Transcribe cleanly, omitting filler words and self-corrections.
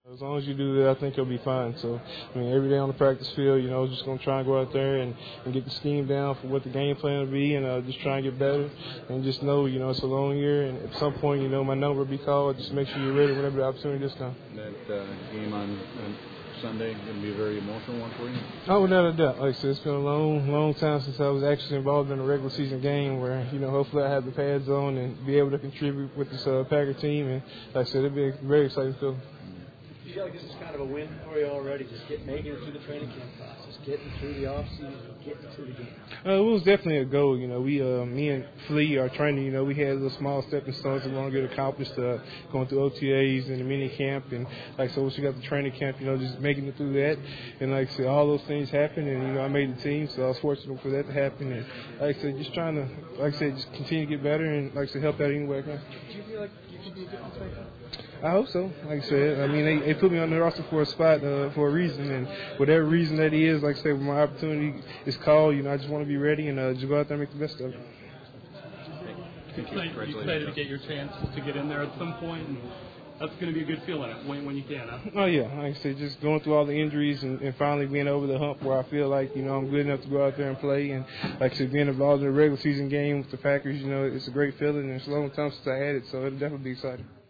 As long as you do that, I think you'll be fine. So, I mean, every day on the practice field, just going to try and go out there and get the scheme down for what the game plan will be and just try and get better and just know, it's a long year and at some point, my number will be called. Just make sure you're ready whenever the opportunity does come. That game on Sunday going to be a very emotional one for you? Oh, without a doubt. Like I said, it's been a long time since I was actually involved in a regular season game where, hopefully I have the pads on and be able to contribute with this Packer team. And like I said, it'll be a very exciting feeling. Do you feel like this is kind of a win for you already, just making it through the training camp process, getting through the offseason, getting to the game? It was definitely a goal. Me and Flea, our trainer, we had little small stepping stones that we want to get accomplished, going through OTAs and the mini camp. And like I said, once we got the training camp, just making it through that. And like I said, all those things happened and, I made the team, so I was fortunate for that to happen. And like I said, just trying to, just continue to get better and like I said, help out any way I can. Do you feel like you could be a difference maker? I hope so. Like I said, I mean, they put me on the roster for a spot for a reason, and whatever reason that is, like I said, when my opportunity is called, I just want to be ready and just go out there and make the best of it. You excited to get your chance to get in there at some point, and that's going to be a good feeling when you can, huh? Oh, yeah. Like I said, just going through all the injuries and finally being over the hump where I feel like, I'm good enough to go out there and play. And like I said, being involved in a regular season game with the Packers, it's a great feeling, and it's a long time since I had it, so it'll definitely be exciting.